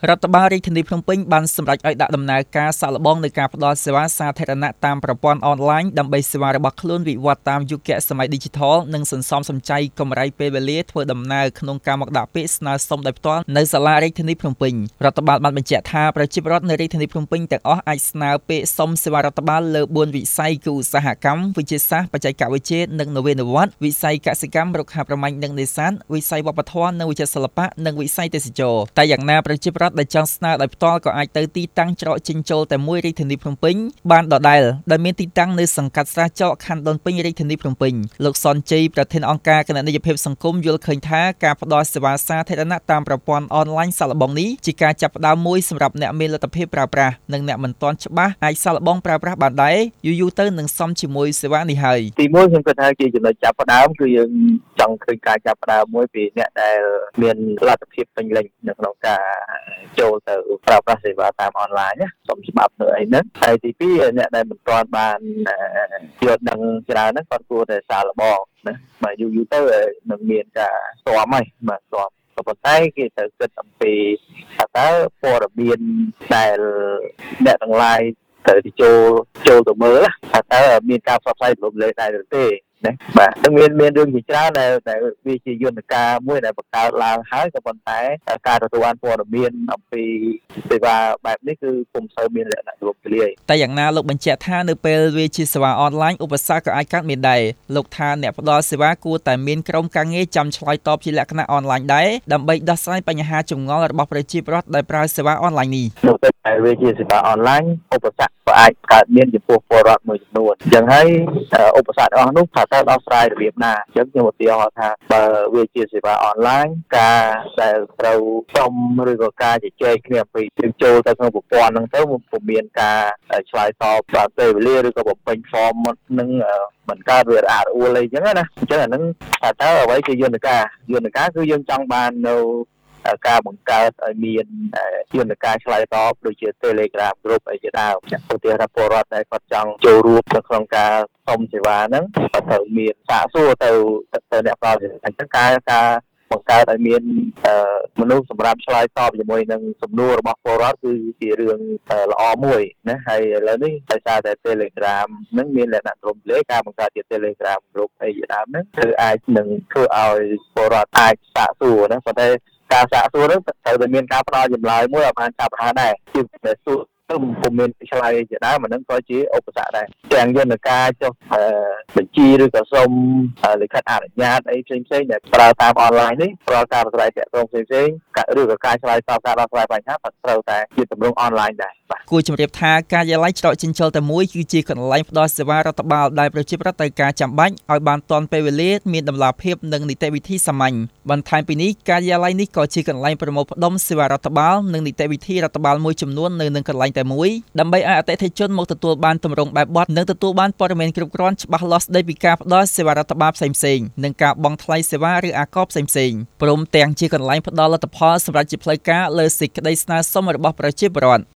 រដ្ឋបាលរាជធានីភ្នំពេញបានសម្រេចឲ្យដាក់ដំណើរការសាកល្បងនៃការផ្តល់សេវាសាធារណៈតាមប្រព័ន្ធអនឡាញដើម្បីសេវារបស់ខ្លួនវិវត្តតាមយុគសម័យឌីជីថលនិងសន្សំសំចៃកម្រៃពេលវេលាធ្វើដំណើរក្នុងការមកដាក់ពាក្យស្នើសុំដោយផ្ទាល់នៅសាលារាជធានីភ្នំពេញរដ្ឋបាលបានបញ្ជាក់ថាប្រជាពលរដ្ឋនៅរាជធានីភ្នំពេញទាំងអស់អាចស្នើពាក្យសុំសេវារដ្ឋបាលលើ4វិស័យគឺឧស្សាហកម្មវិទ្យាសាស្ត្របច្ចេកវិទ្យានិងនវានុវត្តន៍វិស័យកសិកម្មរុក្ខាប្រមាញ់និងនេសាទវិស័យវប្បធម៌និងវិចិត្រសិល្បៈនិងវិស័យទេសចរណ៍តែយ៉ាងណាប្រជាពលរដ្ឋដែលចង់ស្នើដោយផ្ទាល់ក៏អាចទៅទីតាំងច្រកចេញចូលតែមួយរាជធានីភ្នំពេញបានដដែលដែលមានទីតាំងនៅសង្កាត់ស្រះចកខណ្ឌដូនពេញរាជធានីភ្នំពេញលោកសនជ័យប្រធានអង្គការគណនេយ្យភាពសង្គមយល់ឃើញថាការផ្តល់សេវាសាធារណៈតាមប្រព័ន្ធអនឡាញសាកល្បងនេះជាការចាប់ផ្ដើមមួយសម្រាប់អ្នកមានលទ្ធភាពប្រើប្រាស់និងអ្នកមិនទាន់ច្បាស់អាចសាកល្បងប្រើប្រាស់បានដែរយូរទៅនឹងសមជាមួយសេវានេះហើយទីមួយខ្ញុំគិតថាជាចំណុចចាប់ផ្ដើមគឺយើងចង់ឃើញការចាប់ផ្ដើមមួយពីអ្នកដែលមានលទ្ធភាពពេញលេញនៅក្នុងការចូលទៅប្រើប្រាស់សេវាតាមអនឡាញណាសុំច្បាប់នៅអីហ្នឹងហើយទីពីរអ្នកដែលមិនទាន់បានយល់ដឹងច្រើនហ្នឹងគាត់គួរតែសាកល្បងណាបើយូរទៅនឹងមានការស្ទាំហើយបាទស្ទាំក៏ប៉ុន្តែគេត្រូវគិតអំពីថាតើព័ត៌មានដែលអ្នកទាំងឡាយត្រូវទៅចូលទៅមើលថាតើមានការផ្សព្វផ្សាយរំលែកដែរឬទេណាបាទនឹងមានរឿងជាច្រើនដែលវាជាយន្តការមួយដែលបង្កើតឡើងហើយក៏ប៉ុន្តែការទទួលបានព័ត៌មានអំពីសេវាបែបនេះគឺពុំសូវមានលក្ខណៈទូលំទូលាយតែយ៉ាងណាលោកបញ្ជាក់ថានៅពេលវាជាសេវាអនឡាញឧបសគ្គក៏អាចកើតមានដែរលោកថាអ្នកផ្ដល់សេវាគួរតែមានក្រុមការងារចាំឆ្លើយតបជាលក្ខណៈអនឡាញដែរដើម្បីដោះស្រាយបញ្ហាចម្ងល់របស់ប្រជាពលរដ្ឋដែលប្រើសេវាអនឡាញនេះនៅពេលដែលវាជាសេវាអនឡាញឧបសគ្គក៏អាចកើតមានចំពោះពលរដ្ឋមួយចំនួនអញ្ចឹងហើយឧបសគ្គទាំងអស់នោះថាតើដោះស្រាយរបៀបណាអញ្ចឹងខ្ញុំឧទាហរណ៍ថាបើវាជាសេវាអនឡាញការដែលត្រូវសុំឬក៏ការជជែកគ្នាអំពីចូលទៅក្នុងប្រព័ន្ធហ្នឹងទៅពុំមានការឆ្លើយតបតាមពេលវេលាឬក៏បំពេញ form នឹងបង្កើតវារអាក់រអួលអីចឹងណាអញ្ចឹងអាហ្នឹងថាតើអ្វីជាយន្តការគឺយើងចង់បាននៅការបង្កើតឲ្យមានយន្តការឆ្លើយតបដូចជា Telegram group អីជាដើមឧទាហរណ៍ពលរដ្ឋដែលគាត់ចង់ចូលរួមនៅក្នុងការសុំសេវាហ្នឹងគាត់ត្រូវមានសាកសួរទៅអ្នកផ្ដល់សេវាអញ្ចឹងការបង្កើតឲ្យមានមនុស្សសម្រាប់ឆ្លើយតបជាមួយនឹងសំណួររបស់ពលរដ្ឋគឺជារឿងល្អមួយណាហើយឥឡូវនេះដោយសារតែ Telegram ហ្នឹងមានលក្ខណៈទ្រង់ទ្រាយការបង្កើតជា Telegram group អីជាដើមហ្នឹងគឺអាចនឹងធ្វើឲ្យពលរដ្ឋអាចសាកសួរណាប៉ុន្តែការសាកសួរហ្នឹងត្រូវតែមានការផ្ដល់ចម្លើយមួយឲ្យបានចាប់ផ្ដើមដែរគឺតែសួរទៅពុំមានឆ្លើយជាដើមអាហ្នឹងក៏ជាឧបសគ្គដែរទាំងយន្តការចុះបញ្ជីឬក៏សុំលិខិតអនុញ្ញាតអីផ្សេងៗដែលប្រើតាមអនឡាញនេះប្រកបការប្រស្រ័យទាក់ទងផ្សេងៗឬក៏ការឆ្លើយតបការដោះស្រាយបញ្ហាក៏ត្រូវតែជាទម្រង់អនឡាញដែរគួរជម្រាបថាការិយាល័យច្រកចេញចូលតែមួយគឺជាកន្លែងផ្ដល់សេវារដ្ឋបាលដែលប្រជាពលរដ្ឋត្រូវការចាំបាច់ឲ្យបានទាន់ពេលវេលាមានតម្លាភាពនិងនីតិវិធីសាមញ្ញបន្ថែមពីនេះការិយាល័យនេះក៏ជាកន្លែងប្រមូលផ្ដុំសេវារដ្ឋបាលនិងនីតិវិធីរដ្ឋបាលមួយចំនួននៅនឹងកន្លែងតែមួយដើម្បីឲ្យអតិថិជនមកទទួលបានទម្រង់បែបបទនិងទទួលបានព័ត៌មានគ្រប់គ្រាន់ច្បាស់លាស់ស្ដីពីការផ្ដល់សេវារដ្ឋបាលផ្សេងៗនិងការបង់ថ្លៃសេវាឬអាករផ្សេងៗព្រមទាំងជាកន្លែងផ្ដល់លទ្ធផលសម្រាប់ជាផ្លូវការលើសេចក្ដីស្នើសុំរបស់ប្រជាពលរដ្ឋ